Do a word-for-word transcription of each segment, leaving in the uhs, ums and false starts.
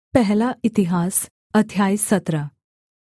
पहला इतिहास अध्याय सत्रह।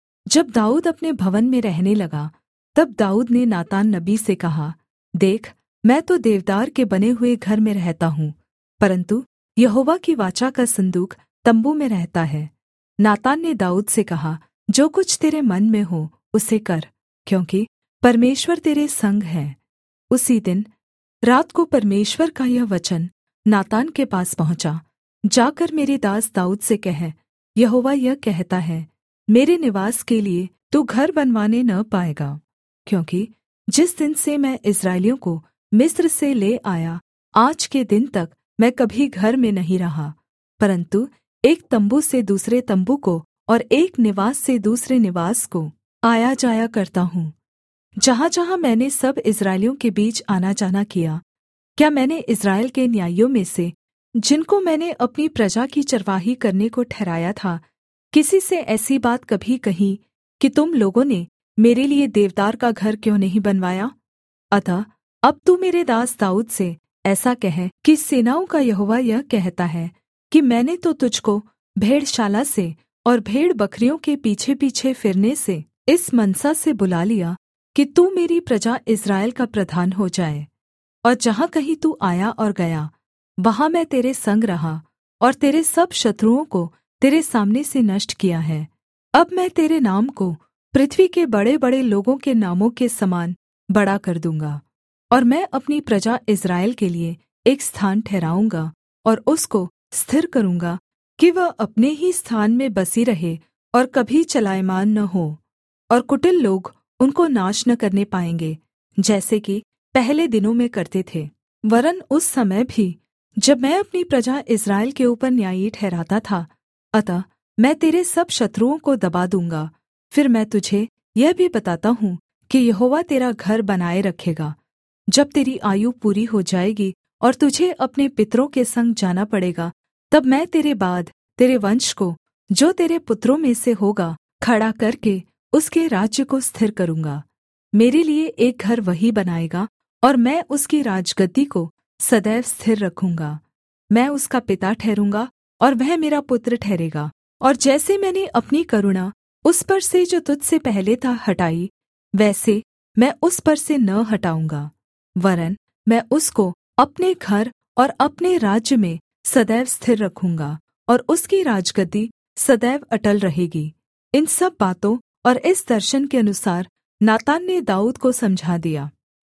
जब दाऊद अपने भवन में रहने लगा, तब दाऊद ने नातान नबी से कहा, देख, मैं तो देवदार के बने हुए घर में रहता हूँ, परन्तु यहोवा की वाचा का सन्दूक तम्बू में रहता है। नातान ने दाऊद से कहा, जो कुछ तेरे मन में हो उसे कर, क्योंकि परमेश्वर तेरे संग है। उसी दिन रात को परमेश्वर का यह वचन नातान के पास पहुँचा, जाकर मेरे दास दाऊद से कह, यहोवा यह कहता है, मेरे निवास के लिए तू घर बनवाने न पाएगा, क्योंकि जिस दिन से मैं इस्राएलियों को मिस्र से ले आया, आज के दिन तक मैं कभी घर में नहीं रहा, परन्तु एक तम्बू से दूसरे तम्बू को और एक निवास से दूसरे निवास को आया जाया करता हूँ। जहाँ-जहाँ मैंने सब इस्राएलियों के बीच आना जाना किया, क्या मैंने इस्राएल के न्यायियों में से, जिनको मैंने अपनी प्रजा की चरवाही करने को ठहराया था, किसी से ऐसी बात कभी कही कि तुम लोगों ने मेरे लिए देवदार का घर क्यों नहीं बनवाया? अतः अब तू मेरे दास दाऊद से ऐसा कह कि सेनाओं का यहोवा यह कहता है कि मैंने तो तुझको भेड़शाला से और भेड़-बकरियों के पीछे-पीछे फिरने से इस मनसा से बुला लिया कि तू मेरी प्रजा इस्राएल का प्रधान हो जाए। और जहाँ कहीं तू आया और गया, वहाँ मैं तेरे संग रहा और तेरे सब शत्रुओं को तेरे सामने से नष्ट किया है। अब मैं तेरे नाम को पृथ्वी के बड़े-बड़े लोगों के नामों के समान बड़ा कर दूँगा, और मैं अपनी प्रजा इस्राएल के लिए एक स्थान ठहराऊँगा और उसको स्थिर करूँगा कि वह अपने ही स्थान में बसी रहे और कभी चलायमान न हो, और कुटिल लोग उनको नाश न करने पाएँगे, जैसे कि पहले दिनों में करते थे। वरन् उस समय भी जब मैं अपनी प्रजा इस्राएल के ऊपर न्यायी ठहराता था, अतः मैं तेरे सब शत्रुओं को दबा दूँगा। फिर मैं तुझे यह भी बताता हूँ कि यहोवा तेरा घर बनाए रखेगा। जब तेरी आयु पूरी हो जाएगी और तुझे अपने पितरों के संग जाना पड़ेगा, तब मैं तेरे बाद तेरे वंश को, जो तेरे पुत्रों में से होगा, खड़ा करके उसके राज्य को स्थिर करूँगा। मेरे लिए एक घर वही बनाएगा, और मैं उसकी राजगद्दी को सदैव स्थिर रखूँगा। मैं उसका पिता ठहरूँगा और वह मेरा पुत्र ठहरेगा। और जैसे मैंने अपनी करुणा उस पर से जो तुझसे पहले था हटाई, वैसे मैं उस पर से न हटाऊँगा, वरन् मैं उसको अपने घर और अपने राज्य में सदैव स्थिर रखूँगा, और उसकी राजगद्दी सदैव अटल रहेगी। इन सब बातों और इस दर्शन के अनुसार नातान ने दाऊद को समझा दिया।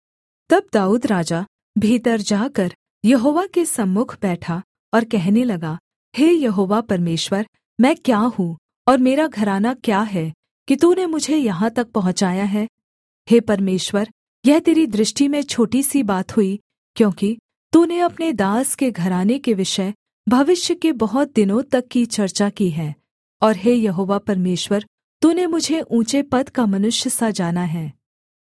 तब दाऊद राजा भीतर जाकर यहोवा के सम्मुख बैठा और कहने लगा, हे यहोवा परमेश्वर, मैं क्या हूँ और मेरा घराना क्या है कि तूने मुझे यहाँ तक पहुँचाया है? हे परमेश्वर, यह तेरी दृष्टि में छोटी सी बात हुई, क्योंकि तूने अपने दास के घराने के विषय भविष्य के बहुत दिनों तक की चर्चा की है। और हे यहोवा परमेश्वर, तूने मुझे ऊँचे पद का मनुष्य सा जाना है।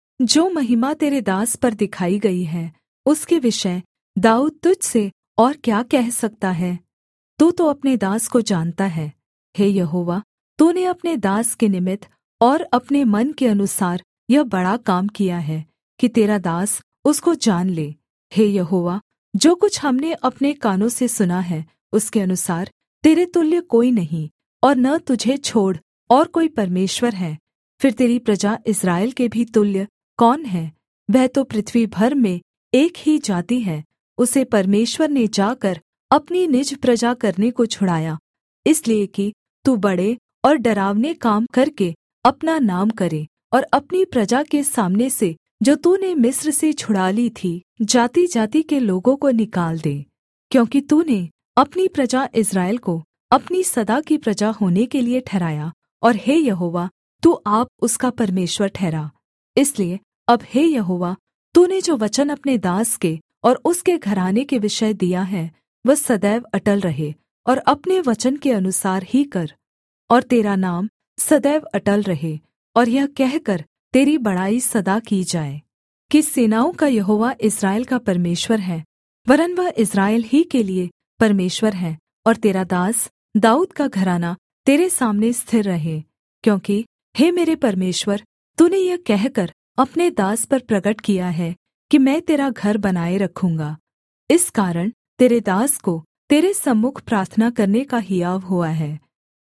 जो महिमा तेरे दास पर दिखाई गई है, उसके विषय दाऊद तुझ से और क्या कह सकता है? तू तो अपने दास को जानता है। हे यहोवा, तूने अपने दास के निमित्त और अपने मन के अनुसार यह बड़ा काम किया है कि तेरा दास उसको जान ले। हे यहोवा, जो कुछ हमने अपने कानों से सुना है, उसके अनुसार तेरे तुल्य कोई नहीं, और न तुझे छोड़ और कोई परमेश्वर है। फिर तेरी प्रजा इस्राएल के भी तुल्य कौन है? वह तो पृथ्वी भर में एक ही जाति है। उसे परमेश्वर ने जाकर अपनी निज प्रजा करने को छुड़ाया, इसलिए कि तू बड़े और डरावने काम करके अपना नाम करे, और अपनी प्रजा के सामने से, जो तूने मिस्र से छुड़ा ली थी, जाति-जाति के लोगों को निकाल दे। क्योंकि तूने अपनी प्रजा इस्राएल को अपनी सदा की प्रजा होने के लिए ठहराया, और हे यहोवा, तू आप उसका परमेश्वर ठहरा। इसलिए अब हे यहोवा, तूने जो वचन अपने दास के और उसके घराने के विषय दिया है, वह सदैव अटल रहे, और अपने वचन के अनुसार ही कर। और तेरा नाम सदैव अटल रहे, और यह कहकर तेरी बड़ाई सदा की जाए कि सेनाओं का यहोवा इस्राएल का परमेश्वर है, वरन् वह इस्राएल ही के लिए परमेश्वर है। और तेरा दास दाऊद का घराना तेरे सामने स्थिर रहे, क्योंकि हे मेरे परमेश्वर, तूने यह कहकर अपने दास पर प्रगट किया है कि मैं तेरा घर बनाए रखूँगा। इस कारण तेरे दास को तेरे सम्मुख प्रार्थना करने का हियाव हुआ है।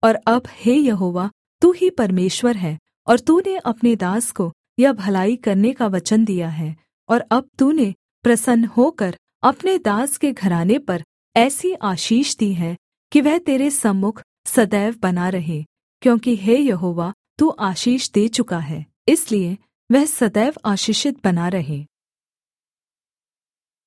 और अब हे यहोवा, तू ही परमेश्वर है, और तूने अपने दास को यह भलाई करने का वचन दिया है। और अब तूने प्रसन्न होकर अपने दास के घराने पर ऐसी आशीष दी है कि वह तेरे सम्मुख सदैव बना रहे, क्योंकि हे यहोवा, तू आशीष दे चुका है, इसलिए वह सदैव आशीषित बना रहे।